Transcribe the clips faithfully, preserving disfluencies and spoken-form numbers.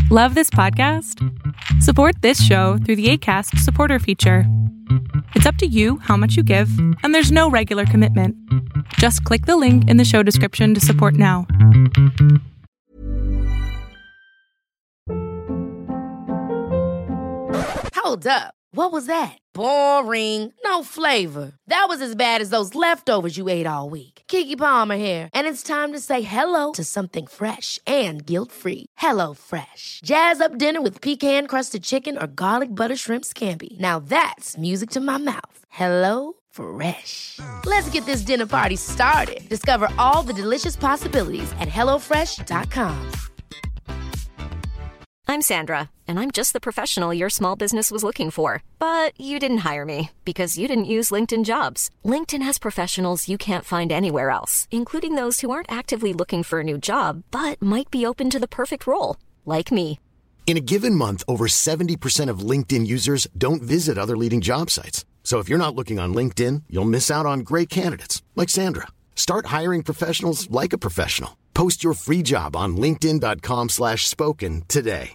Love this podcast? Support this show through the Acast supporter feature. It's up to you how much you give, and there's no regular commitment. Just click the link in the show description to support now. Hold up. What was that? Boring. No flavor. That was as bad as those leftovers you ate all week. Keke Palmer here, and it's time to say hello to something fresh and guilt-free. Hello Fresh. Jazz up dinner with pecan-crusted chicken or garlic butter shrimp scampi. Now that's music to my mouth. Hello Fresh. Let's get this dinner party started. Discover all the delicious possibilities at hello fresh dot com. I'm Sandra, and I'm just the professional your small business was looking for. But you didn't hire me because you didn't use LinkedIn Jobs. LinkedIn has professionals you can't find anywhere else, including those who aren't actively looking for a new job, but might be open to the perfect role, like me. In a given month, over seventy percent of LinkedIn users don't visit other leading job sites. So if you're not looking on LinkedIn, you'll miss out on great candidates like Sandra. Start hiring professionals like a professional. Post your free job on linkedin dot com slash spoken today.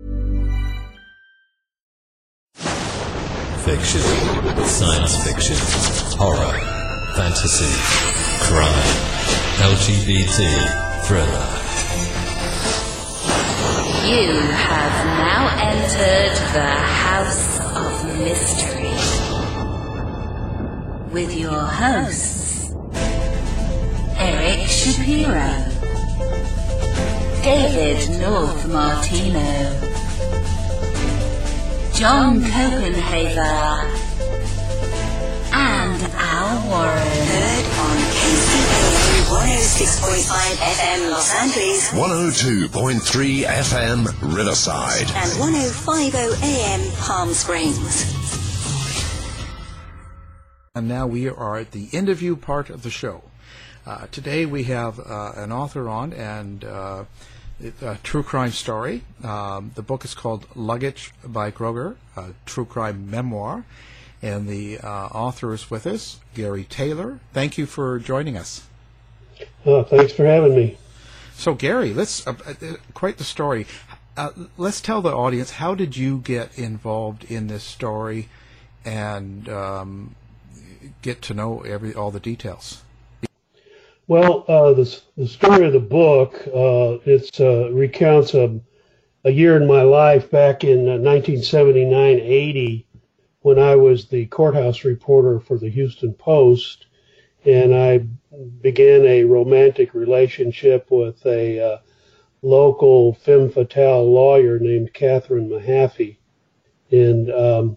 Fiction, science fiction, horror, fantasy, crime, L G B T, thriller. You have now entered the House of Mystery with your hosts, Eric Shapiro, David North Martino, John Copenhaver, and Al Warren. Heard on K C A one oh six point five F M Los Angeles, one oh two point three F M Riverside, and one oh five point oh A M Palm Springs. And now we are at the interview part of the show. Uh, today we have uh, an author on, and uh, a true crime story. Um, the book is called Luggage by Kroger, a true crime memoir. And the uh, author is with us, Gary Taylor. Thank you for joining us. Oh, thanks for having me. So, Gary, let's uh, uh, quite the story. Uh, let's tell the audience, how did you get involved in this story and um, get to know every all the details? Well, uh, the, the story of the book, uh, it uh, recounts a, a year in my life back in uh, nineteen seventy-nine eighty when I was the courthouse reporter for the Houston Post, and I began a romantic relationship with a uh, local femme fatale lawyer named Catherine Mahaffey. And um,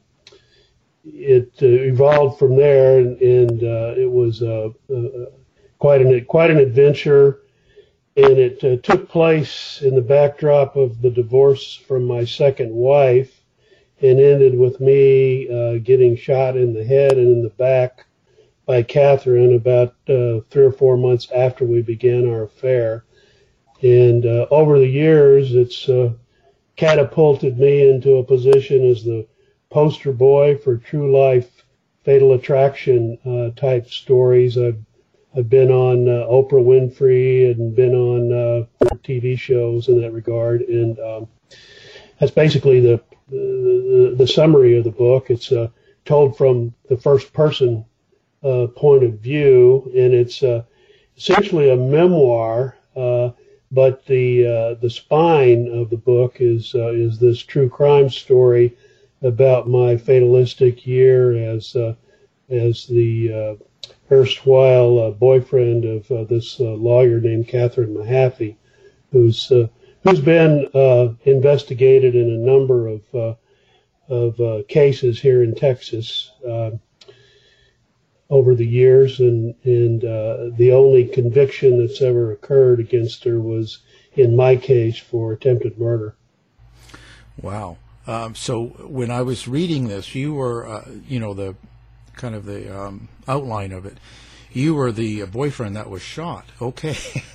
it uh, evolved from there, and, and uh, it was uh, uh, quite an quite an adventure, and it uh, took place in the backdrop of the divorce from my second wife, and ended with me uh, getting shot in the head and in the back by Catherine about uh, three or four months after we began our affair. And uh, over the years, it's uh, catapulted me into a position as the poster boy for true life fatal attraction uh, type stories. I've I've been on uh, Oprah Winfrey and been on uh, T V shows in that regard, and um, that's basically the, the the summary of the book. It's uh, told from the first person uh, point of view, and it's uh, essentially a memoir. Uh, but the uh, the spine of the book is uh, is this true crime story about my fatalistic year as uh, as the uh, erstwhile uh, boyfriend of uh, this uh, lawyer named Catherine Mahaffey, who's uh, who's been uh, investigated in a number of uh, of uh, cases here in Texas uh, over the years, and and uh, the only conviction that's ever occurred against her was in my case for attempted murder. Wow. Um, so when I was reading this, you were, uh, you know, the kind of the um, outline of it. You were the boyfriend that was shot. Okay.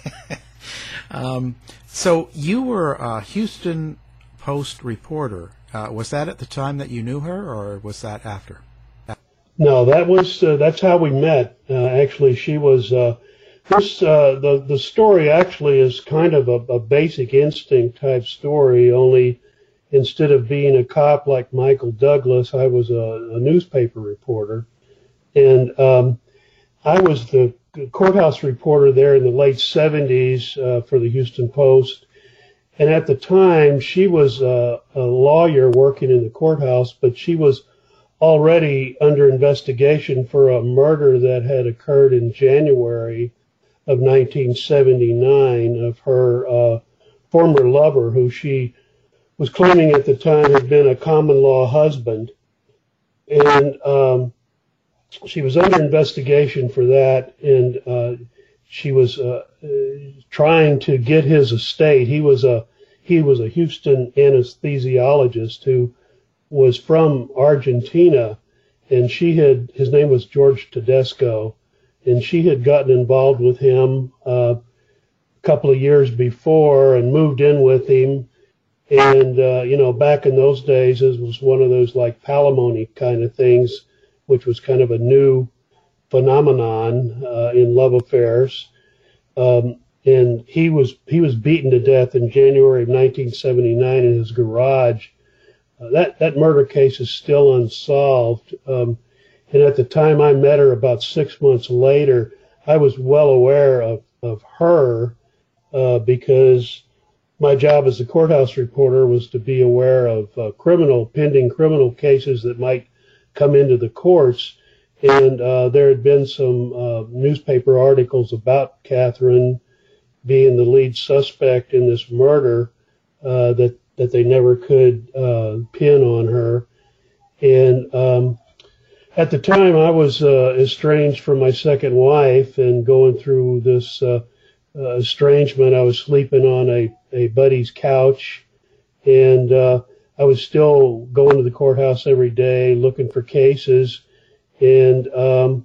um, so you were a Houston Post reporter. Uh, was that at the time that you knew her, or was that after? No, that was uh, that's how we met. Uh, actually, she was uh, this uh, the the story actually is kind of a, a Basic Instinct type story. Only instead of being a cop like Michael Douglas, I was a, a newspaper reporter, and um, I was the courthouse reporter there in the late seventies uh, for the Houston Post. And at the time, she was a, a lawyer working in the courthouse, but she was already under investigation for a murder that had occurred in January of nineteen seventy-nine of her uh, former lover, who she was claiming at the time had been a common law husband. And um, she was under investigation for that, and uh, she was uh, uh, trying to get his estate. He was a he was a Houston anesthesiologist who was from Argentina, and she had his name was George Tedesco, and she had gotten involved with him uh, a couple of years before and moved in with him. And uh, you know, back in those days, it was one of those like palimony kind of things, which was kind of a new phenomenon uh, in love affairs. Um, and he was he was beaten to death in January of nineteen seventy-nine in his garage. Uh, that that murder case is still unsolved. Um, and at the time I met her, about six months later, I was well aware of of her uh, because my job as a courthouse reporter was to be aware of uh, criminal pending criminal cases that might come into the courts. And uh, there had been some uh, newspaper articles about Catherine being the lead suspect in this murder uh, that that they never could uh, pin on her. And um, at the time, I was uh, estranged from my second wife and going through this uh, uh, estrangement. I was sleeping on a, a buddy's couch, and uh, I was still going to the courthouse every day looking for cases. And um,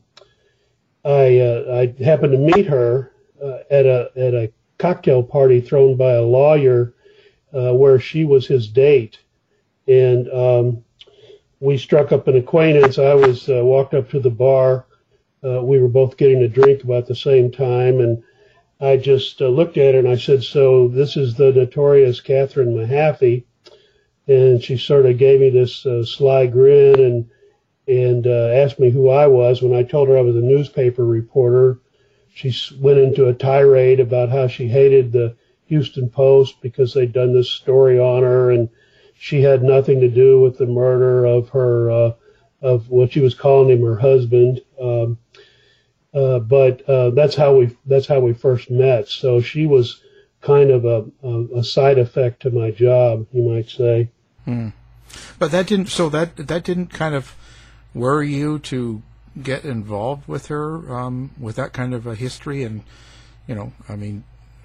I uh, I happened to meet her uh, at a at a cocktail party thrown by a lawyer uh, where she was his date, and um, we struck up an acquaintance. I was uh, walked up to the bar. Uh, we were both getting a drink about the same time, and I just uh, looked at her and I said, "So this is the notorious Catherine Mahaffey?" And she sort of gave me this uh, sly grin and and uh, asked me who I was. When I told her I was a newspaper reporter, she went into a tirade about how she hated the Houston Post because they'd done this story on her, and she had nothing to do with the murder of her, uh, of what she was calling him her husband. Um, uh, but uh, that's how we that's how we first met. So she was kind of a, a, a side effect to my job, you might say. Hmm. But that didn't. So that that didn't kind of worry you to get involved with her um, with that kind of a history, and you know, I mean,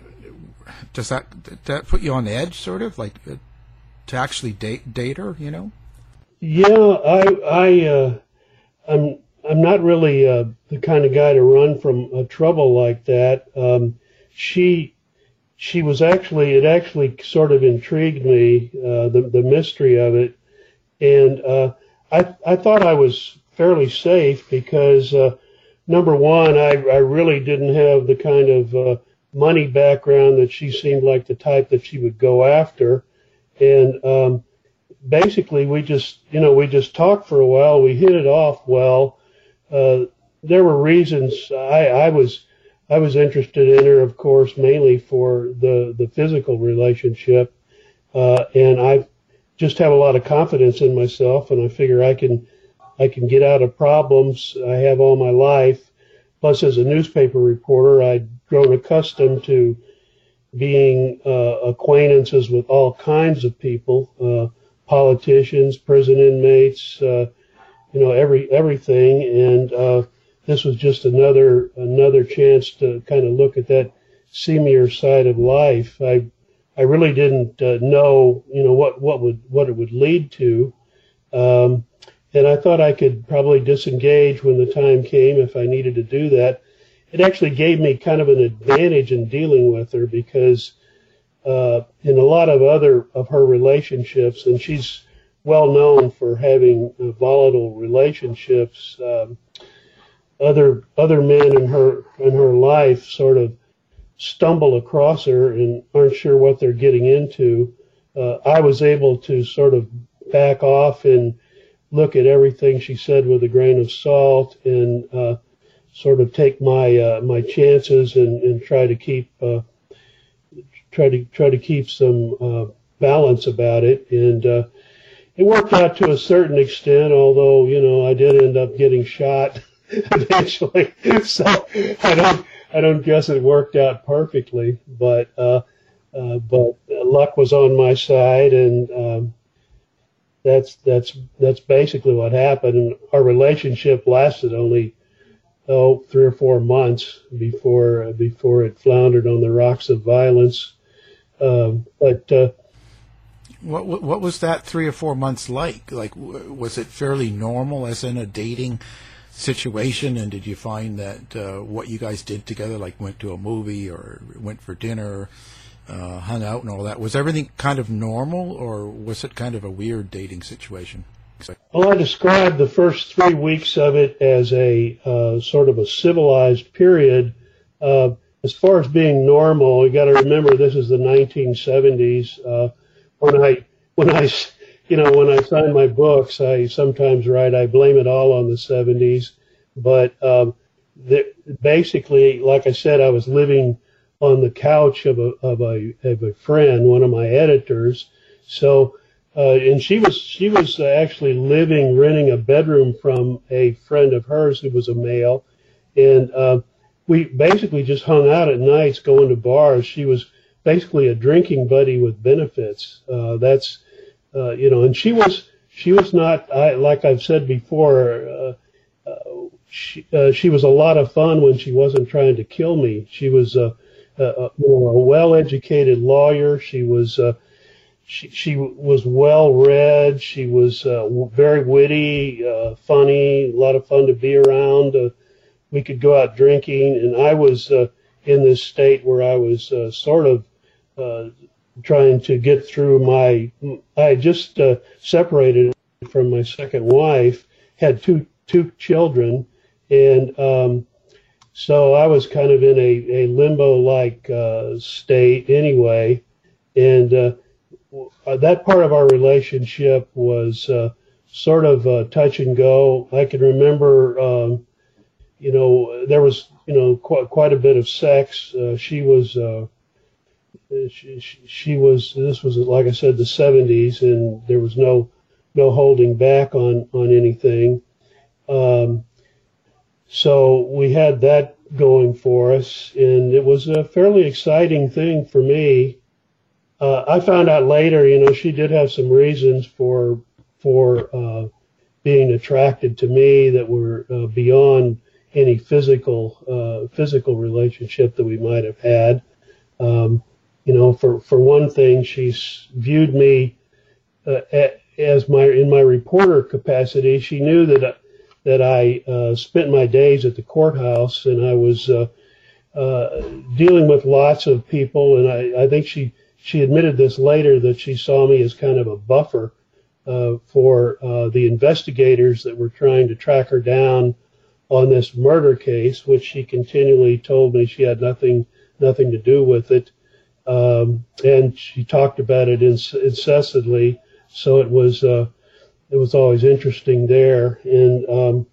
does that did that put you on the edge, sort of like uh, to actually date date her? You know? Yeah, I I uh, I'm I'm not really uh, the kind of guy to run from uh, trouble like that. Um, she she was actually it actually sort of intrigued me, uh, the the mystery of it, and uh, I I thought I was fairly safe because uh, number one, I I really didn't have the kind of uh, money background that she seemed like the type that she would go after, and um, basically we just you know we just talked for a while. We hit it off well. Uh, there were reasons I I was. I was interested in her, of course, mainly for the, the physical relationship, uh, and I just have a lot of confidence in myself, and I figure I can I can get out of problems I have all my life. Plus, as a newspaper reporter, I'd grown accustomed to being uh, acquaintances with all kinds of people, uh, politicians, prison inmates, uh, you know, every everything, and uh, this was just another another chance to kind of look at that seamier side of life. I I really didn't uh, know, you know, what what would what it would lead to, um, and I thought I could probably disengage when the time came if I needed to do that. It actually gave me kind of an advantage in dealing with her because uh, in a lot of other of her relationships, and she's well known for having uh, volatile relationships. Um, other other men in her in her life sort of stumble across her and aren't sure what they're getting into. Uh, I was able to sort of back off and look at everything she said with a grain of salt and uh, sort of take my uh, my chances and, and try to keep uh, try to try to keep some uh, balance about it. And uh, it worked out to a certain extent, although you know I did end up getting shot eventually. So I don't I don't guess it worked out perfectly, but uh, uh, but luck was on my side, and um, that's that's that's basically what happened. And our relationship lasted only oh three or four months before uh, before it floundered on the rocks of violence. Um, but uh, what what was that three or four months like? Like, was it fairly normal, as in a dating situation? And did you find that uh, what you guys did together, like went to a movie or went for dinner, uh, hung out and all that, was everything kind of normal, or was it kind of a weird dating situation? Well, I described the first three weeks of it as a uh, sort of a civilized period. Uh, as far as being normal, you got to remember this is the nineteen seventies. Uh, when I when I You know, when I sign my books, I sometimes write, I blame it all on the seventies. But um, the, basically, like I said, I was living on the couch of a, of a, of a friend, one of my editors. So, uh, and she was, she was actually living, renting a bedroom from a friend of hers who was a male. And uh, we basically just hung out at nights, going to bars. She was basically a drinking buddy with benefits. Uh, that's, Uh, you know, and she was she was not, I, like I've said before, uh, uh, she uh, she was a lot of fun when she wasn't trying to kill me. She was a, a, you know, a well-educated lawyer. She was uh, she she was well-read. She was uh, very witty, uh, funny, a lot of fun to be around. Uh, we could go out drinking, and I was uh, in this state where I was uh, sort of uh, trying to get through my, I just uh, separated from my second wife, had two two children, and um, so I was kind of in a, a limbo-like uh, state anyway, and uh, that part of our relationship was uh, sort of uh, touch and go. I can remember, um, you know, there was, you know, quite, quite a bit of sex. Uh, she was... Uh, She, she was, this was, like I said, the seventies, and there was no no holding back on, on anything. Um, so we had that going for us, and it was a fairly exciting thing for me. Uh, I found out later, you know, she did have some reasons for for uh, being attracted to me that were uh, beyond any physical uh, physical relationship that we might have had. Um, You know, for, for one thing, she's viewed me uh, as my in my reporter capacity. She knew that I, that I uh, spent my days at the courthouse, and I was uh, uh, dealing with lots of people. And I, I think she she admitted this later, that she saw me as kind of a buffer uh, for uh, the investigators that were trying to track her down on this murder case, which she continually told me she had nothing nothing to do with it. Um, and she talked about it inc- incessantly, so it was uh, it was always interesting there. And um,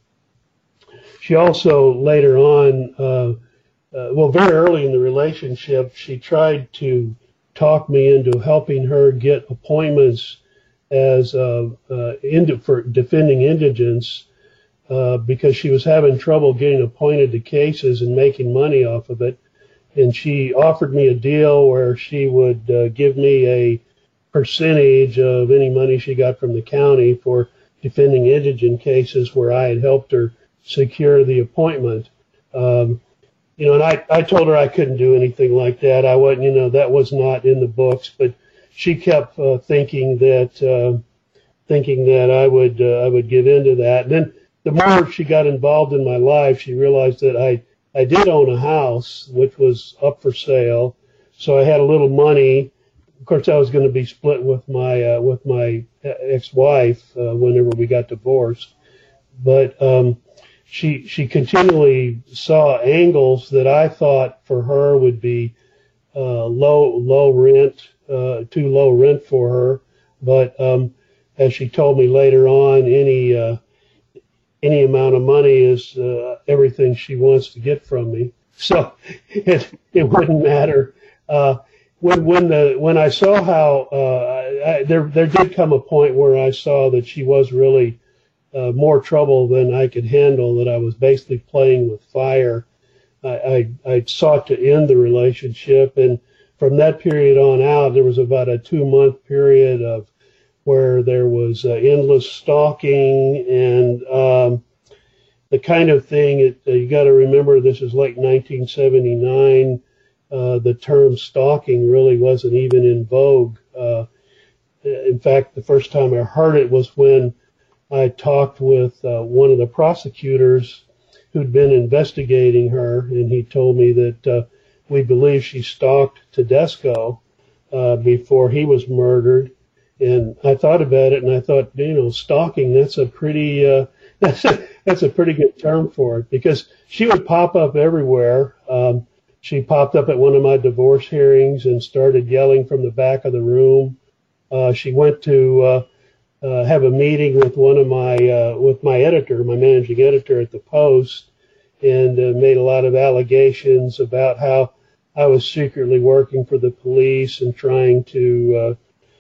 she also later on, uh, uh, well, very early in the relationship, she tried to talk me into helping her get appointments as uh, uh, ind- for defending indigents uh, because she was having trouble getting appointed to cases and making money off of it. And she offered me a deal where she would uh, give me a percentage of any money she got from the county for defending indigent cases where I had helped her secure the appointment. Um, you know, and I, I told her I couldn't do anything like that. I wasn't, you know, that was not in the books, but she kept uh, thinking that, uh, thinking that I would, uh, I would give in to that. And then the more she got involved in my life, she realized that I, I did own a house, which was up for sale, so I had a little money. Of course, I was going to be split with my uh, with my ex-wife uh, whenever we got divorced. But um, she she continually saw angles that I thought for her would be uh, low low rent, uh, too low rent for her. But um, as she told me later on, any uh, any amount of money is uh, everything she wants to get from me. So it it wouldn't matter. Uh, when when the when I saw how uh, I, there there did come a point where I saw that she was really uh, more trouble than I could handle. That I was basically playing with fire. I, I I sought to end the relationship, and from that period on out, there was about a two month period of where there was uh, endless stalking and um, the kind of thing. It, uh, you got to remember, this is late nineteen seventy-nine. Uh, the term stalking really wasn't even in vogue. Uh, in fact, the first time I heard it was when I talked with uh, one of the prosecutors who'd been investigating her, and he told me that uh, we believe she stalked Tedesco uh, before he was murdered. And I thought about it, and I thought, you know, stalking, that's a pretty uh, that's a, that's a pretty good term for it, because she would pop up everywhere. Um, she popped up at one of my divorce hearings and started yelling from the back of the room. Uh, she went to uh, uh, have a meeting with one of my uh, with my editor, my managing editor at the Post, and uh, made a lot of allegations about how I was secretly working for the police and trying to. Uh,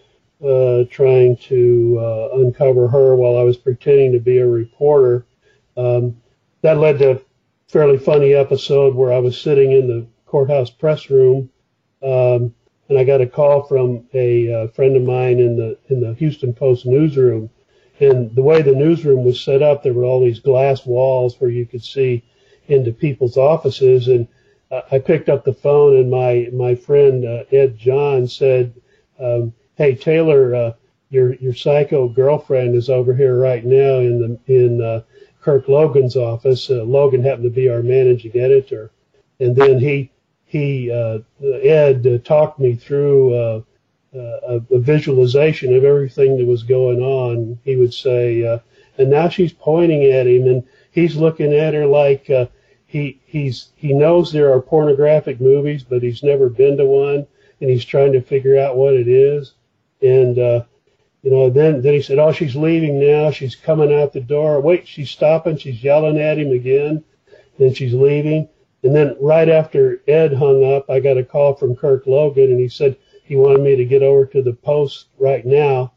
Uh, trying to uh, uncover her while I was pretending to be a reporter. Um, that led to a fairly funny episode where I was sitting in the courthouse press room, um, and I got a call from a uh, friend of mine in the in the Houston Post newsroom. And the way the newsroom was set up, there were all these glass walls where you could see into people's offices. And uh, I picked up the phone, and my my friend uh, Ed John said, Um, "Hey Taylor, uh, your your psycho girlfriend is over here right now in the in uh, Kirk Logan's office." Uh, Logan happened to be our managing editor, and then he he uh, Ed uh, talked me through uh, uh, a, a visualization of everything that was going on. He would say, uh, and now she's pointing at him, and he's looking at her like uh, he he's he knows there are pornographic movies, but he's never been to one, and he's trying to figure out what it is. And, uh, you know, then, then he said, "Oh, she's leaving now. She's coming out the door. Wait, she's stopping. She's yelling at him again. Then she's leaving." And then right after Ed hung up, I got a call from Kirk Logan, and he said he wanted me to get over to the Post right now.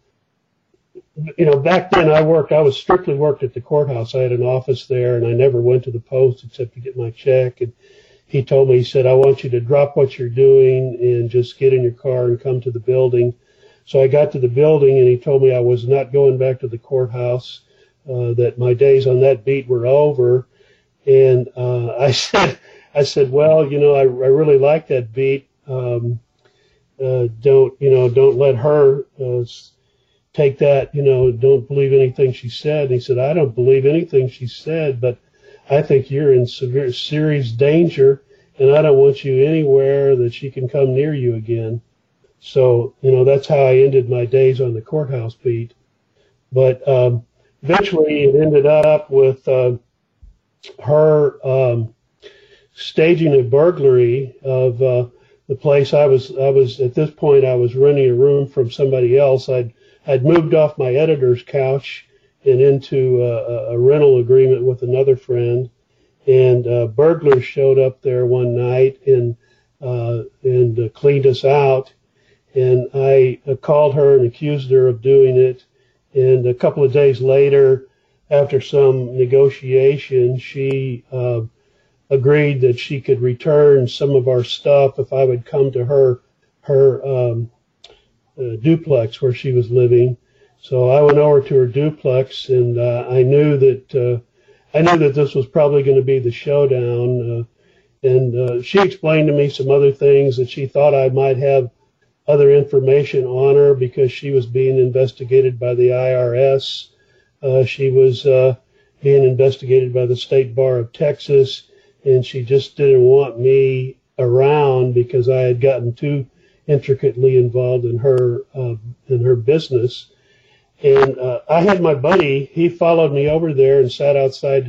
You know, back then I worked, I was strictly worked at the courthouse. I had an office there, and I never went to the Post except to get my check. And he told me, he said, "I want you to drop what you're doing and just get in your car and come to the building." So I got to the building, and he told me I was not going back to the courthouse, uh, that my days on that beat were over. And uh, I said, I said, "Well, you know, I, I really like that beat. Um, uh, don't, you know, don't let her uh, take that, you know, don't believe anything she said." And he said, "I don't believe anything she said, but I think you're in severe, serious danger, and I don't want you anywhere that she can come near you again." So, you know, that's how I ended my days on the courthouse beat. But um, eventually it ended up with uh, her um, staging a burglary of uh, the place. I was, I was at this point, I was renting a room from somebody else. I'd, I'd moved off my editor's couch and into a, a rental agreement with another friend. And uh, burglars showed up there one night and, uh, and uh, cleaned us out. And I uh, called her and accused her of doing it. And a couple of days later, after some negotiation, she uh, agreed that she could return some of our stuff if I would come to her her um, uh, duplex where she was living. So I went over to her duplex, and uh, I knew that uh, I knew that this was probably going to be the showdown. Uh, and uh, she explained to me some other things that she thought I might have other information on her because she was being investigated by the I R S. Uh, she was uh, being investigated by the State Bar of Texas, and she just didn't want me around because I had gotten too intricately involved in her uh, in her business. And uh, I had my buddy, he followed me over there and sat outside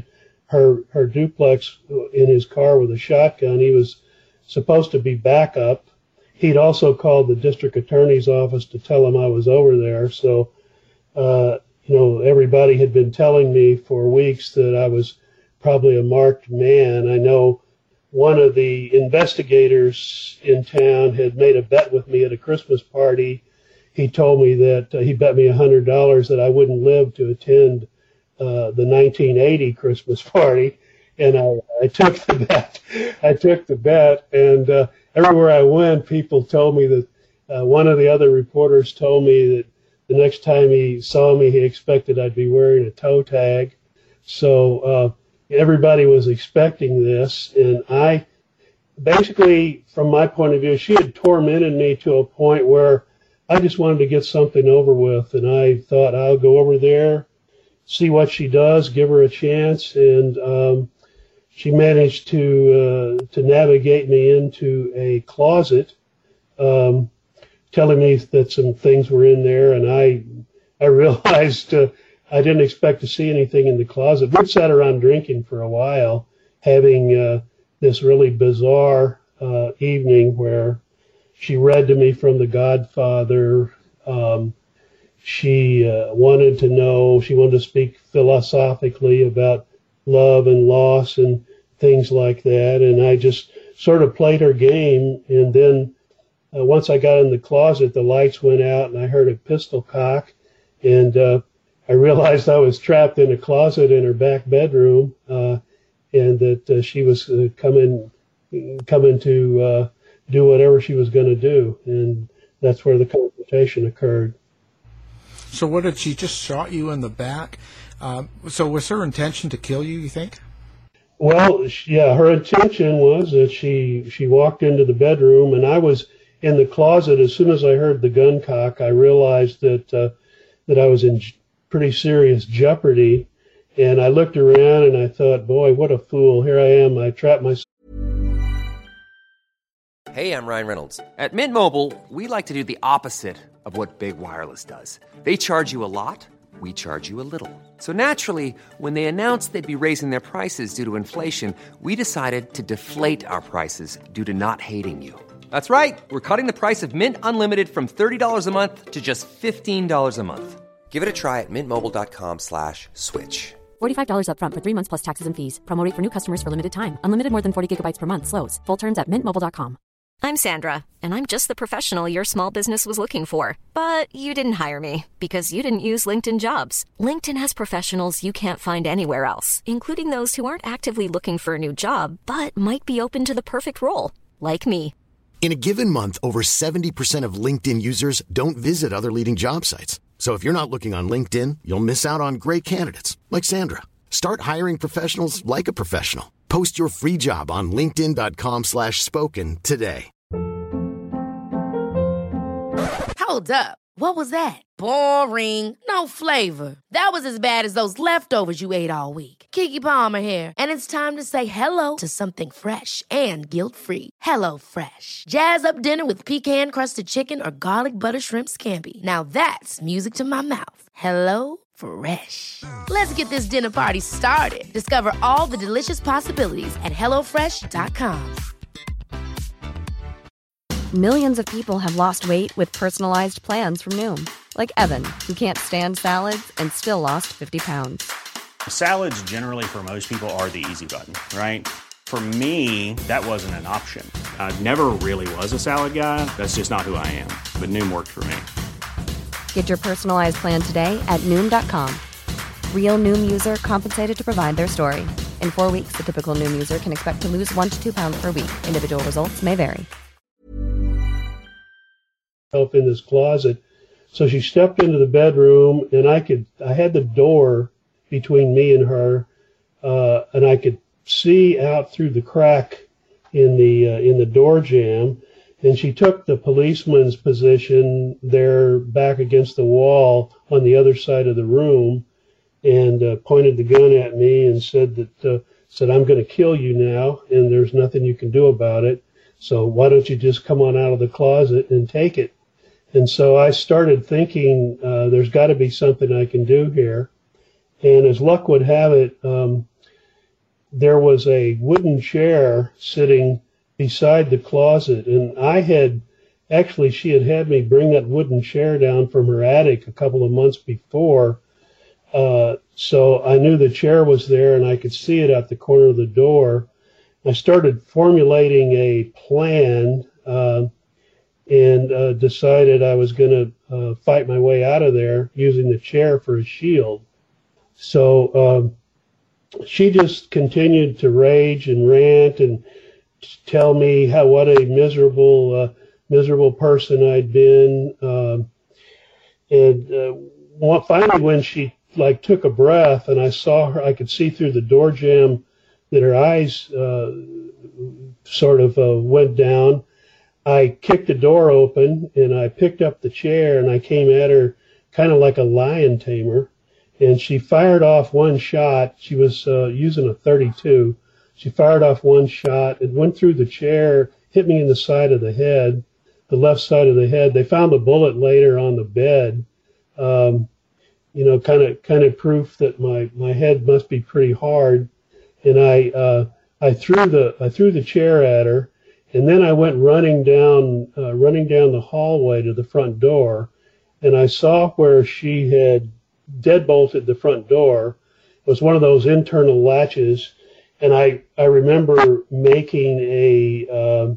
her her duplex in his car with a shotgun. He was supposed to be backup. He'd also called the district attorney's office to tell him I was over there. So, uh, you know, everybody had been telling me for weeks that I was probably a marked man. I know one of the investigators in town had made a bet with me at a Christmas party. He told me that uh, he bet me one hundred dollars that I wouldn't live to attend uh, the nineteen eighty Christmas party. And I, I took the bet. I took the bet, and uh, everywhere I went, people told me that uh, one of the other reporters told me that the next time he saw me, he expected I'd be wearing a toe tag. So uh, everybody was expecting this, and I basically, from my point of view, she had tormented me to a point where I just wanted to get something over with, and I thought I'll go over there, see what she does, give her a chance, and um, she managed to uh, to navigate me into a closet, um, telling me that some things were in there, and I I realized uh, I didn't expect to see anything in the closet. We sat around drinking for a while, having uh, this really bizarre uh, evening where she read to me from The Godfather. Um, she uh, wanted to know, she wanted to speak philosophically about love and loss and things like that. And I just sort of played her game. And then uh, once I got in the closet, the lights went out and I heard a pistol cock. And uh, I realized I was trapped in a closet in her back bedroom, uh, and that uh, she was uh, coming, coming to uh, do whatever she was going to do. And that's where the confrontation occurred. So what did she just shot you in the back? Um, so was her intention to kill you, you think? Well, yeah, her intention was that she, she walked into the bedroom, and I was in the closet. As soon as I heard the gun cock, I realized that uh, that I was in pretty serious jeopardy. And I looked around and I thought, boy, what a fool. Here I am. I trapped myself. Hey, I'm Ryan Reynolds. At Mint Mobile, we like to do the opposite of what Big Wireless does. They charge you a lot. We charge you a little. So naturally, when they announced they'd be raising their prices due to inflation, we decided to deflate our prices due to not hating you. That's right. We're cutting the price of Mint Unlimited from thirty dollars a month to just fifteen dollars a month. Give it a try at mintmobile.com slash switch. forty-five dollars up front for three months plus taxes and fees. Promo rate for new customers for limited time. Unlimited more than forty gigabytes per month. Slows full terms at mint mobile dot com. I'm Sandra, and I'm just the professional your small business was looking for. But you didn't hire me because you didn't use LinkedIn Jobs. LinkedIn has professionals you can't find anywhere else, including those who aren't actively looking for a new job, but might be open to the perfect role, like me. In a given month, over seventy percent of LinkedIn users don't visit other leading job sites. So if you're not looking on LinkedIn, you'll miss out on great candidates like Sandra. Start hiring professionals like a professional. Post your free job on linkedin.com slash spoken today. Hold up. What was that? Boring. No flavor. That was as bad as those leftovers you ate all week. Keke Palmer here. And it's time to say hello to something fresh and guilt-free. Hello Fresh. Jazz up dinner with pecan-crusted chicken or garlic butter shrimp scampi. Now that's music to my mouth. Hello Fresh. Let's get this dinner party started. Discover all the delicious possibilities at hello fresh dot com. Millions of people have lost weight with personalized plans from Noom. Like Evan, who can't stand salads and still lost fifty pounds. Salads generally for most people are the easy button, right? For me, that wasn't an option. I never really was a salad guy. That's just not who I am. But Noom worked for me. Get your personalized plan today at Noom dot com. Real Noom user compensated to provide their story. In four weeks, the typical Noom user can expect to lose one to two pounds per week. Individual results may vary. Up in this closet. So she stepped into the bedroom, and I could, I had the door between me and her, uh, and I could see out through the crack in the, uh, in the door jamb. And she took the policeman's position there back against the wall on the other side of the room and uh, pointed the gun at me and said that, uh, said, I'm going to kill you now, and there's nothing you can do about it. So why don't you just come on out of the closet and take it? And so I started thinking, uh, there's got to be something I can do here. And as luck would have it, um, there was a wooden chair sitting beside the closet, and I had actually she had had me bring that wooden chair down from her attic a couple of months before, uh, so I knew the chair was there and I could see it out the corner of the door. I started formulating a plan uh, and uh, decided I was going to uh, fight my way out of there using the chair for a shield. So um, she just continued to rage and rant and tell me how what a miserable uh, miserable person I'd been. Um, and uh, finally, when she like took a breath and I saw her, I could see through the door jamb that her eyes uh, sort of uh, went down. I kicked the door open and I picked up the chair and I came at her kind of like a lion tamer. And she fired off one shot. She was uh, using a thirty-two. She fired off one shot. It went through the chair, hit me in the side of the head, the left side of the head. They found the bullet later on the bed. Um, you know, kind of kind of proof that my, my head must be pretty hard. And I uh, I threw the I threw the chair at her, and then I went running down uh, running down the hallway to the front door, and I saw where she had deadbolted the front door. It was one of those internal latches, and I I remember making a uh,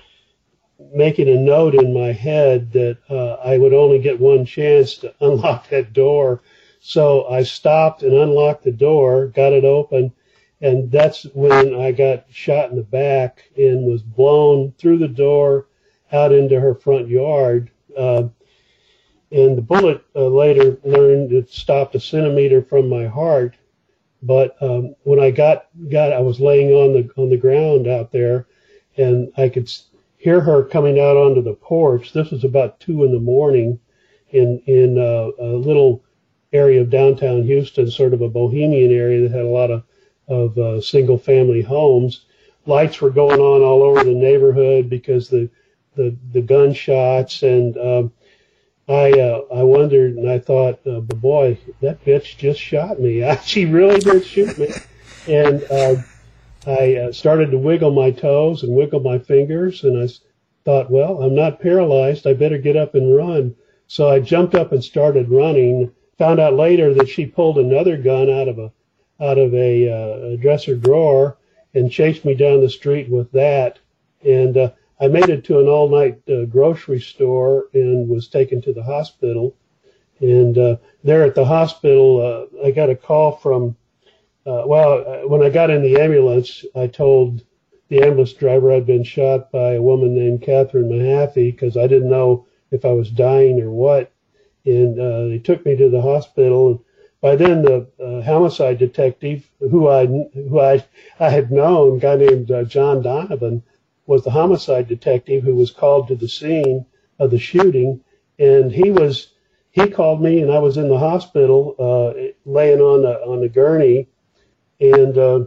making a note in my head that uh, I would only get one chance to unlock that door. So I stopped and unlocked the door, got it open. And that's when I got shot in the back and was blown through the door out into her front yard. Uh, and the bullet uh, later learned it stopped a centimeter from my heart. But um, when I got got, I was laying on the on the ground out there, and I could hear her coming out onto the porch. This was about two in the morning, in in uh, a little area of downtown Houston, sort of a bohemian area that had a lot of of uh, single-family homes. Lights were going on all over the neighborhood because the the, the gunshots, and um, I uh, I wondered and I thought, uh, but boy, that bitch just shot me. She really did shoot me, and uh, I uh, started to wiggle my toes and wiggle my fingers, and I thought, well, I'm not paralyzed. I better get up and run. So I jumped up and started running. Found out later that she pulled another gun out of a out of a, uh, a dresser drawer and chased me down the street with that. And uh, I made it to an all-night uh, grocery store and was taken to the hospital. And uh, there at the hospital, uh, I got a call from, uh, well, when I got in the ambulance, I told the ambulance driver I'd been shot by a woman named Catherine Mahaffey because I didn't know if I was dying or what. And uh, they took me to the hospital, and by then, the uh, homicide detective, who I who I I had known, a guy named uh, John Donovan, was the homicide detective who was called to the scene of the shooting, and he was he called me, and I was in the hospital, uh, laying on the on the gurney, and uh,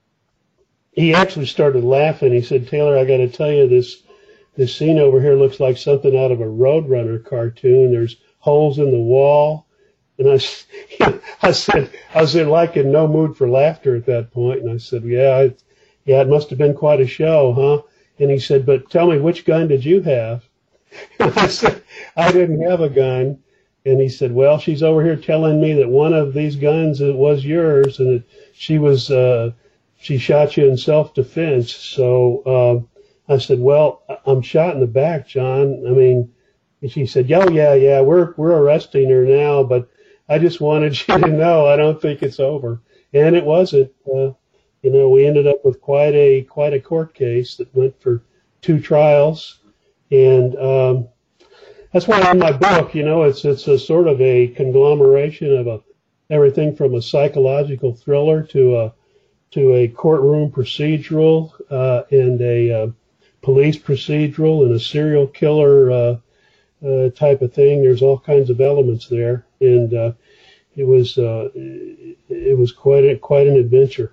he actually started laughing. He said, "Taylor, I got to tell you, this this scene over here looks like something out of a Roadrunner cartoon. There's holes in the wall." And I, I said, I was in like in no mood for laughter at that point. And I said, yeah, I, yeah, it must have been quite a show, huh? And he said, but tell me, which gun did you have? And I said, I didn't have a gun. And he said, well, she's over here telling me that one of these guns was yours and that she was, uh, she shot you in self-defense. So, uh, I said, well, I'm shot in the back, John. I mean, and she said, oh, yeah, yeah, we're, we're arresting her now, but I just wanted you to know I don't think it's over. And it wasn't. Uh, you know, we ended up with quite a quite a court case that went for two trials. And um, that's why in my book, you know, it's it's a sort of a conglomeration of a everything from a psychological thriller to a to a courtroom procedural uh, and a uh, police procedural and a serial killer uh, uh, type of thing. There's all kinds of elements there. And uh, it was uh, it was quite a, quite an adventure.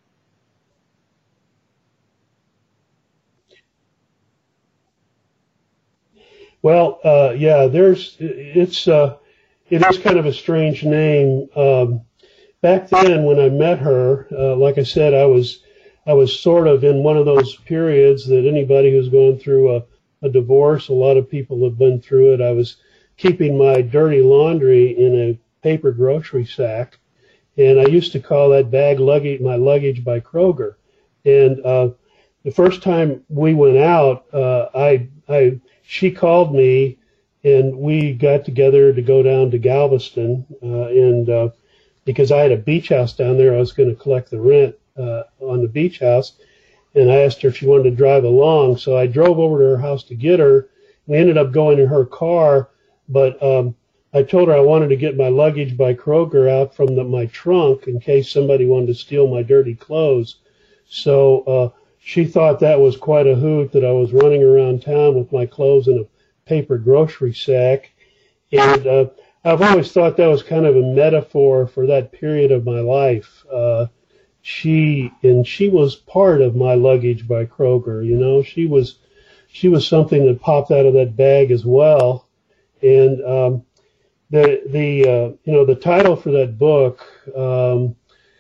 Well, uh, yeah, there's it's uh, it is kind of a strange name. Um, back then when I met her, uh, like I said, I was I was sort of in one of those periods that anybody who's going through a, a divorce, a lot of people have been through it. I was keeping my dirty laundry in a paper grocery sack, and I used to call that bag luggage my luggage by Kroger. And uh, the first time we went out, uh, I I she called me, and we got together to go down to Galveston, uh, and uh, because I had a beach house down there, I was going to collect the rent uh, on the beach house, and I asked her if she wanted to drive along. So I drove over to her house to get her. We ended up going in her car, but um, I told her I wanted to get my luggage by Kroger out from the, my trunk in case somebody wanted to steal my dirty clothes. So uh, she thought that was quite a hoot that I was running around town with my clothes in a paper grocery sack. And uh, I've always thought that was kind of a metaphor for that period of my life. Uh, she and she was part of my luggage by Kroger. You know, she was she was something that popped out of that bag as well. And um, the the uh, you know the title for that book, um,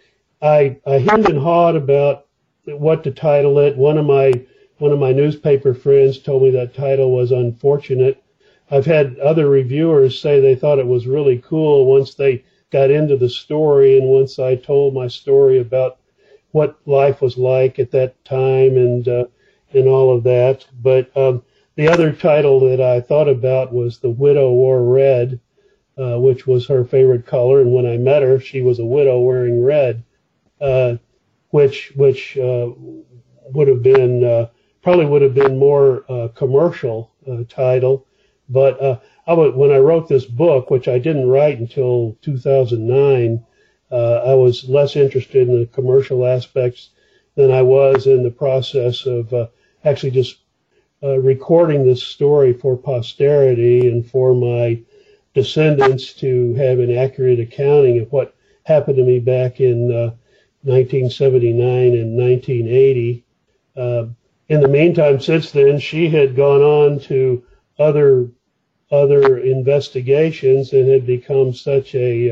I I hemmed and hawed about what to title it. One of my one of my newspaper friends told me that title was unfortunate. I've had other reviewers say they thought it was really cool once they got into the story and once I told my story about what life was like at that time and uh, and all of that. But um, the other title that I thought about was The Widow Wore Red, uh, which was her favorite color. And when I met her, she was a widow wearing red, uh, which which uh, would have been uh, probably would have been more uh, commercial uh, title. But uh, I would, when I wrote this book, which I didn't write until two thousand nine, uh, I was less interested in the commercial aspects than I was in the process of uh, actually just uh, recording this story for posterity and for my descendants to have an accurate accounting of what happened to me back in uh, nineteen seventy-nine and nineteen eighty. Uh, in the meantime, since then, she had gone on to other other investigations and had become such a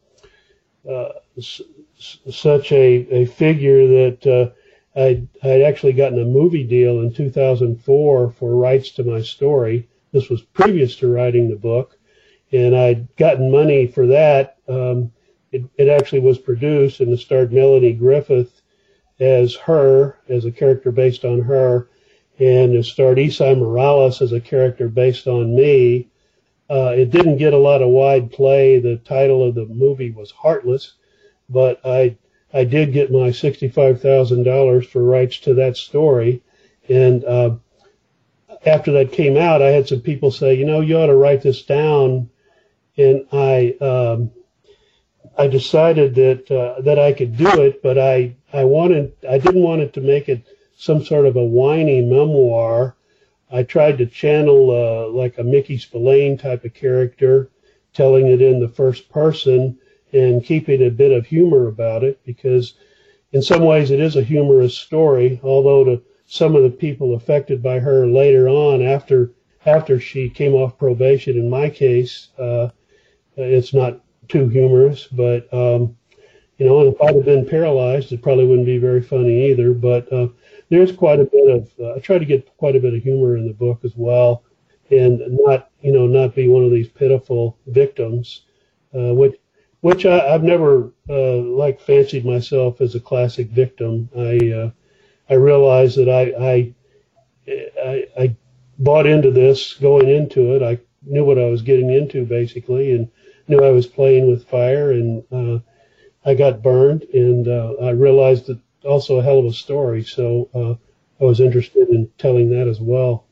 uh, uh, s- such a, a figure that uh, I'd, I'd actually gotten a movie deal in two thousand four for rights to my story. This was previous to writing the book, and I'd gotten money for that. Um, it, it actually was produced, and it starred Melanie Griffith as her, as a character based on her, and it starred Esai Morales as a character based on me. Uh, it didn't get a lot of wide play. The title of the movie was Heartless, but I I did get my sixty-five thousand dollars for rights to that story. And uh, after that came out, I had some people say, you know, you ought to write this down. And I um, I decided that uh, that I could do it, but I I wanted I didn't want it to make it some sort of a whiny memoir. I tried to channel uh, like a Mickey Spillane type of character, telling it in the first person and keeping a bit of humor about it, because in some ways it is a humorous story, although to some of the people affected by her later on, after after she came off probation in my case, uh, it's not too humorous. But, um, you know, and if I'd have been paralyzed, it probably wouldn't be very funny either. But uh, there's quite a bit of, uh, I try to get quite a bit of humor in the book as well, and not, you know, not be one of these pitiful victims, uh, which, which I, I've never, uh, like fancied myself as a classic victim. I, uh, I realized that I, I, I, I bought into this going into it. I knew what I was getting into basically, and knew I was playing with fire, and, uh, I got burned, and, uh, I realized that also a hell of a story, so uh, I was interested in telling that as well.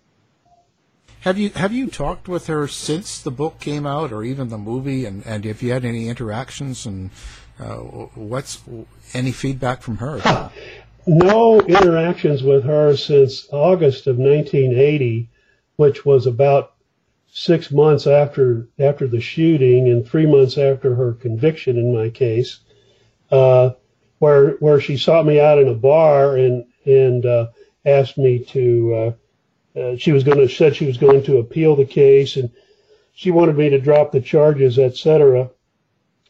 Have you have you talked with her since the book came out, or even the movie, and, and if you had any interactions, and uh, what's any feedback from her? No interactions with her since August of nineteen eighty, which was about six months after after the shooting and three months after her conviction in my case. Uh, where where she sought me out in a bar and and uh, asked me to. Uh, uh, she was going to said she was going to appeal the case, and she wanted me to drop the charges, et cetera.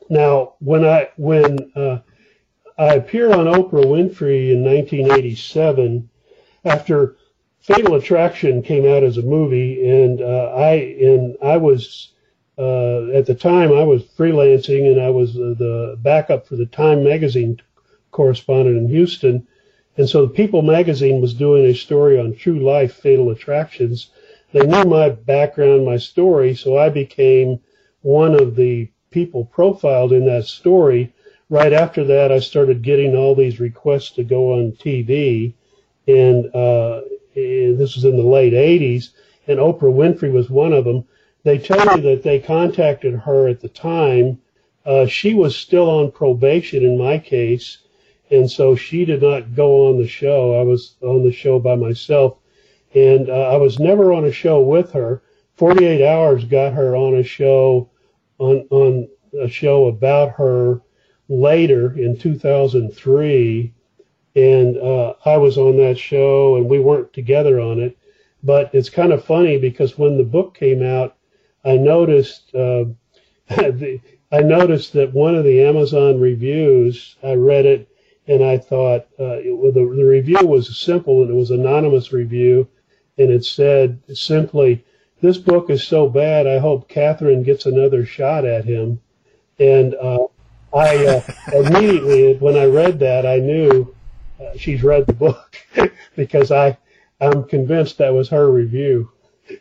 now, when I when uh, I appeared on Oprah Winfrey in nineteen eighty-seven, after Fatal Attraction came out as a movie, and uh, I and I was uh, at the time I was freelancing, and I was uh, the backup for the Time magazine correspondent in Houston, and so the People magazine was doing a story on true life fatal attractions. They knew my background, my story, so I became one of the people profiled in that story. Right after that, I started getting all these requests to go on T V, and uh, this was in the late eighties, and Oprah Winfrey was one of them. They tell me that they contacted her at the time. Uh, she was still on probation in my case, and so she did not go on the show. I was on the show by myself, and uh, I was never on a show with her. forty-eight hours got her on a show, on, on a show about her later in two thousand three, and uh, I was on that show, and we weren't together on it. But it's kind of funny because when the book came out, I noticed uh, the, I noticed that one of the Amazon reviews, I read it, and I thought uh, it, the, the review was simple, and it was an anonymous review, and it said simply, "This book is so bad, I hope Catherine gets another shot at him." And uh, I uh, immediately, when I read that, I knew uh, she's read the book because I, I'm convinced that was her review.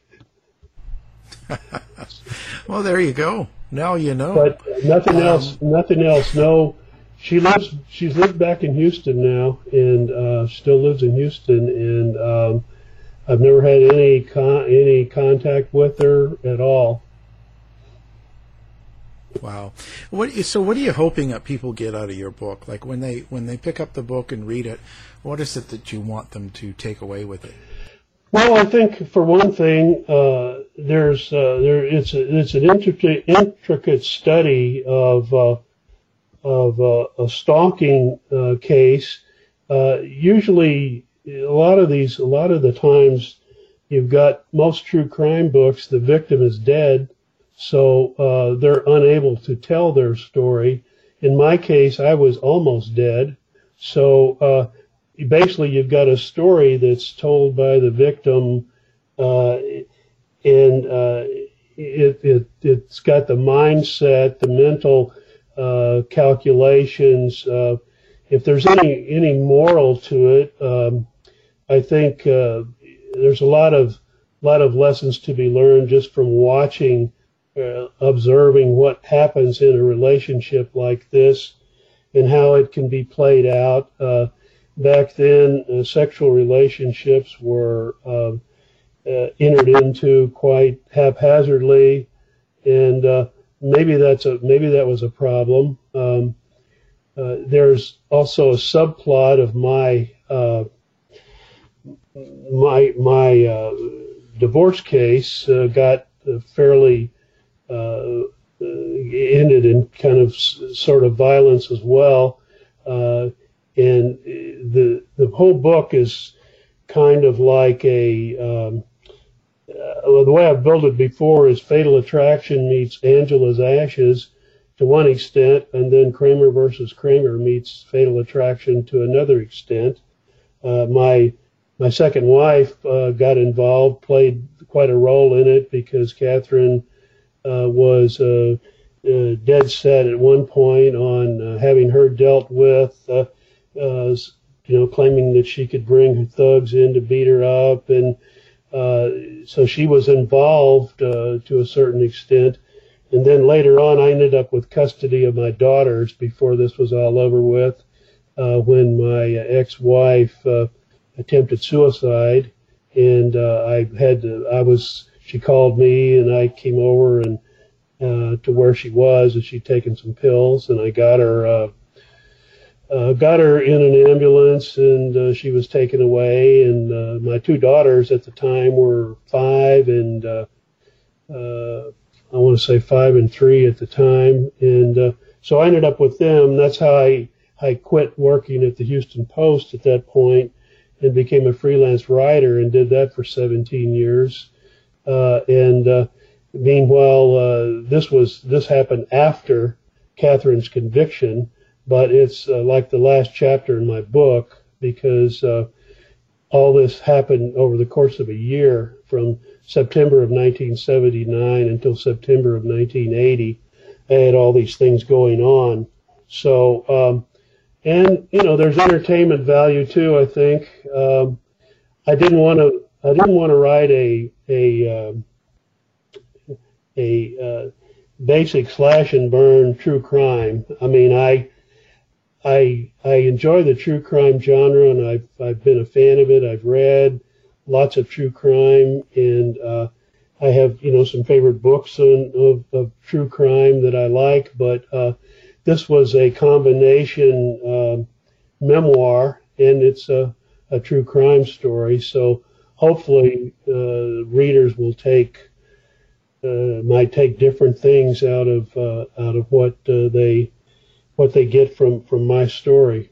Well, there you go. Now you know. But nothing um, else. Nothing else. No. She lives. She's lived back in Houston now, and uh, still lives in Houston. And um, I've never had any con- any contact with her at all. Wow. What so what are you hoping that people get out of your book? Like when they when they pick up the book and read it, what is it that you want them to take away with it? Well, I think for one thing, uh, there's uh, there it's a, it's an intricate intricate study of uh, of uh, a stalking uh, case. Uh, usually, a lot of these, a lot of the times, you've got most true crime books. The victim is dead, so uh, they're unable to tell their story. In my case, I was almost dead, so. Uh, Basically, you've got a story that's told by the victim, uh, and uh, it, it, it's got the mindset, the mental uh, calculations. Uh, if there's any any moral to it, um, I think uh, there's a lot of lot of lessons to be learned just from watching, uh, observing what happens in a relationship like this, and how it can be played out. Uh, Back then, uh, sexual relationships were uh, uh, entered into quite haphazardly, and uh, maybe that's a maybe that was a problem. Um, uh, there's also a subplot of my uh, my my uh, divorce case uh, got uh, fairly uh, ended in kind of s- sort of violence as well. Uh, And the the whole book is kind of like a, um, uh, the way I've built it before is Fatal Attraction meets Angela's Ashes to one extent, and then Kramer versus Kramer meets Fatal Attraction to another extent. Uh, my my second wife uh, got involved, played quite a role in it because Catherine uh, was uh, uh, dead set at one point on uh, having her dealt with. Uh, Uh, you know, claiming that she could bring thugs in to beat her up, and uh, so she was involved uh, to a certain extent. And then later on, I ended up with custody of my daughters before this was all over with, uh, when my ex-wife uh, attempted suicide, and uh, I had to. I was. She called me, and I came over and uh, to where she was, and she'd taken some pills, and I got her. Uh, Uh, got her in an ambulance, and uh, she was taken away. And uh, my two daughters at the time were five and uh, uh, I want to say five and three at the time. And uh, so I ended up with them. That's how I, I quit working at the Houston Post at that point and became a freelance writer and did that for seventeen years. Uh, and uh, meanwhile, uh, this was this happened after Catherine's conviction, but it's uh, like the last chapter in my book because uh, all this happened over the course of a year from September of nineteen seventy-nine until September of nineteen eighty. I had all these things going on. So, um, and, you know, there's entertainment value too, I think. Um, I didn't want to, I didn't want to write a, a, um, a, uh, basic slash and burn true crime. I mean, I, I, I enjoy the true crime genre, and I've, I've been a fan of it. I've read lots of true crime, and, uh, I have, you know, some favorite books on, of, of true crime that I like, but, uh, this was a combination, uh, memoir, and it's a, a true crime story. So hopefully, uh, readers will take, Uh, might take different things out of uh, out of what uh, they what they get from, from my story.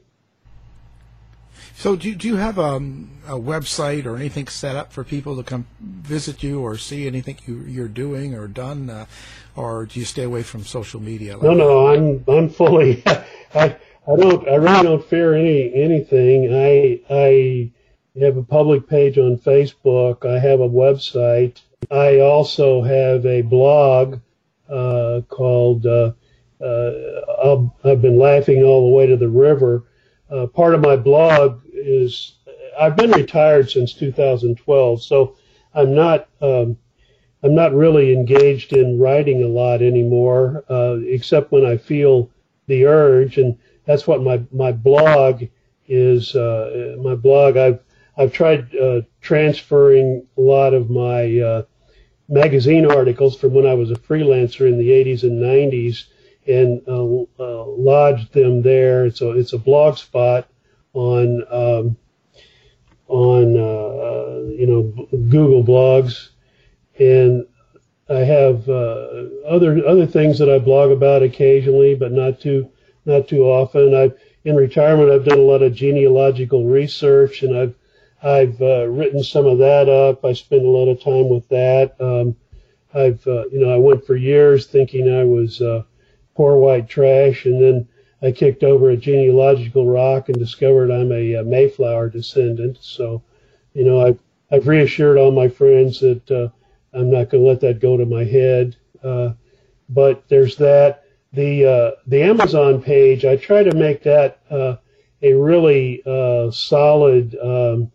So, do you, do you have um, a website or anything set up for people to come visit you or see anything you, you're doing or done, uh, or do you stay away from social media? Like no, no, I'm I'm fully. I I don't I really don't fear any anything. I I have a public page on Facebook. I have a website. I also have a blog uh, called uh, uh, I've Been Laughing All the Way to the River. Uh, part of my blog is I've been retired since two thousand twelve, so I'm not um, I'm not really engaged in writing a lot anymore, uh, except when I feel the urge, and that's what my my blog is. Uh, my blog I've I've tried uh, transferring a lot of my uh, magazine articles from when I was a freelancer in the eighties and nineties and uh, uh, lodged them there. It's a, it's a blog spot on um, on uh, you know Google Blogs, and I have uh, other other things that I blog about occasionally, but not too not too often. I in retirement I've done a lot of genealogical research, and I've I've uh, written some of that up. I spend a lot of time with that. Um, I've, uh, you know, I went for years thinking I was uh, poor white trash, and then I kicked over a genealogical rock and discovered I'm a, a Mayflower descendant. So, you know, I've, I've reassured all my friends that uh, I'm not going to let that go to my head. Uh, but there's that. The uh, the Amazon page, I try to make that uh, a really uh, solid um,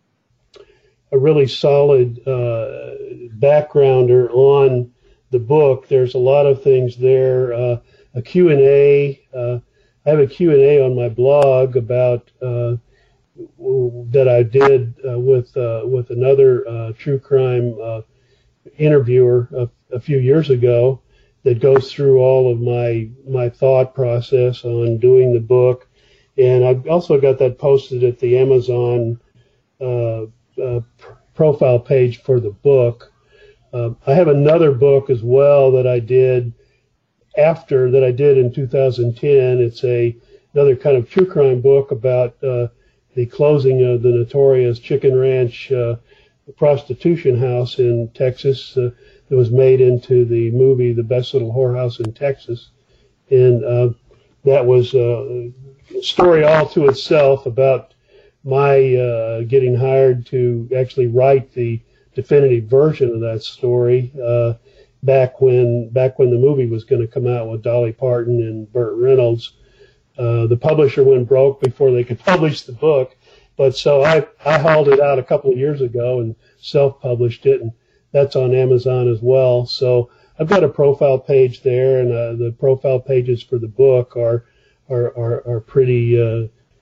a really solid uh, backgrounder on the book. There's a lot of things there. Uh, a Q and A. Uh, I have a Q and A on my blog about uh, that I did uh, with uh, with another uh, true crime uh, interviewer a, a few years ago that goes through all of my my thought process on doing the book. And I've also got that posted at the Amazon uh, uh, profile page for the book. Uh, I have another book as well that I did after that I did in two thousand ten. It's a another kind of true crime book about uh, the closing of the notorious Chicken Ranch uh, prostitution house in Texas uh, that was made into the movie The Best Little Whorehouse in Texas. And uh, that was a story all to itself about my uh, getting hired to actually write the definitive version of that story uh, back when back when the movie was going to come out with Dolly Parton and Burt Reynolds. Uh, the publisher went broke before they could publish the book, but so I, I hauled it out a couple of years ago and self-published it, and that's on Amazon as well. So I've got a profile page there, and uh, the profile pages for the book are are are, are pretty uh,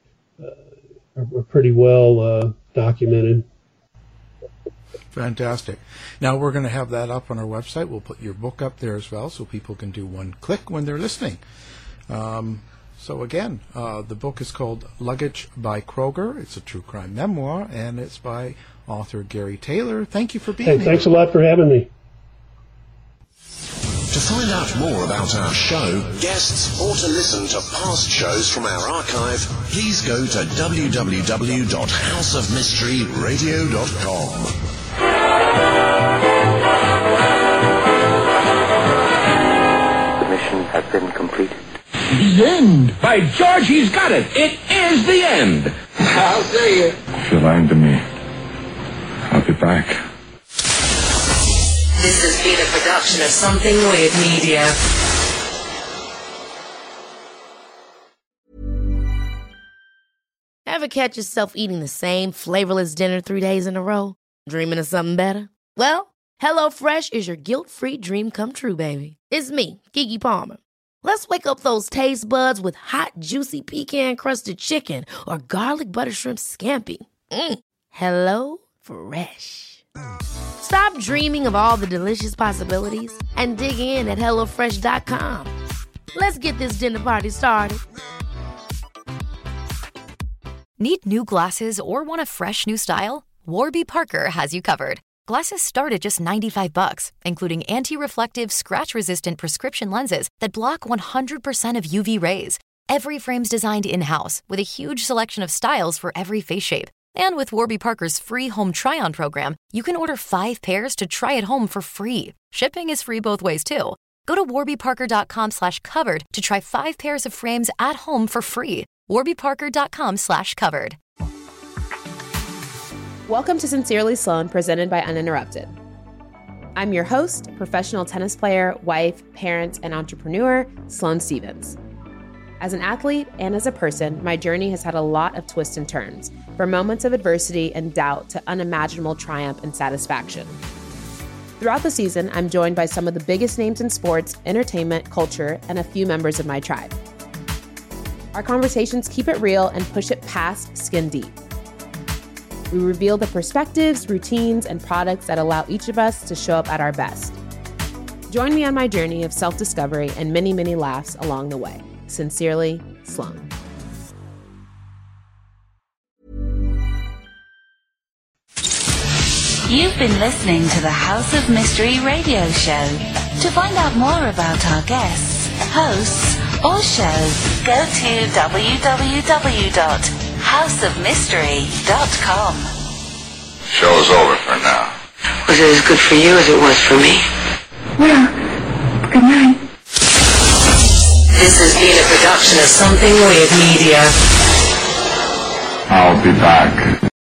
uh, are, are pretty well uh, documented. Fantastic. Now we're going to have that up on our website. We'll put your book up there as well, so people can do one click when they're listening. Um, so again, uh, the book is called Luggage by Kroger. It's a true crime memoir, and it's by author Gary Taylor. Thank you for being hey, here. Thanks a lot for having me. To find out more about our show, guests, or to listen to past shows from our archive, please go to w w w dot house of mystery radio dot com. The mission has been completed. The end. By George, he's got it. It is the end. I'll see you. If you're lying to me, I'll be back. This has been a production of Something Weird Media. Ever catch yourself eating the same flavorless dinner three days in a row? Dreaming of something better? Well, HelloFresh is your guilt-free dream come true, baby. It's me, Keke Palmer. Let's wake up those taste buds with hot, juicy pecan-crusted chicken or garlic butter shrimp scampi. Mm. Hello Fresh. Stop dreaming of all the delicious possibilities and dig in at hello fresh dot com. Let's get this dinner party started. Need new glasses or want a fresh new style? Warby Parker has you covered. Glasses start at just ninety-five bucks, including anti-reflective, scratch-resistant prescription lenses that block one hundred percent of U V rays. Every frame's designed in-house with a huge selection of styles for every face shape. And with Warby Parker's free home try-on program, you can order five pairs to try at home for free. Shipping is free both ways, too. Go to warby parker dot com slash covered to try five pairs of frames at home for free. warby parker dot com slash covered. Welcome to Sincerely Sloan, presented by Uninterrupted. I'm your host, professional tennis player, wife, parent, and entrepreneur, Sloane Stevens. As an athlete and as a person, my journey has had a lot of twists and turns, from moments of adversity and doubt to unimaginable triumph and satisfaction. Throughout the season, I'm joined by some of the biggest names in sports, entertainment, culture, and a few members of my tribe. Our conversations keep it real and push it past skin deep. We reveal the perspectives, routines, and products that allow each of us to show up at our best. Join me on my journey of self-discovery and many, many laughs along the way. Sincerely, Sloane. You've been listening to the House of Mystery radio show. To find out more about our guests, hosts, or shows, go to w w w dot house of mystery dot com. Show's over for now. Was it as good for you as it was for me? Well, good night. This has been a production of Something Weird Media. I'll be back.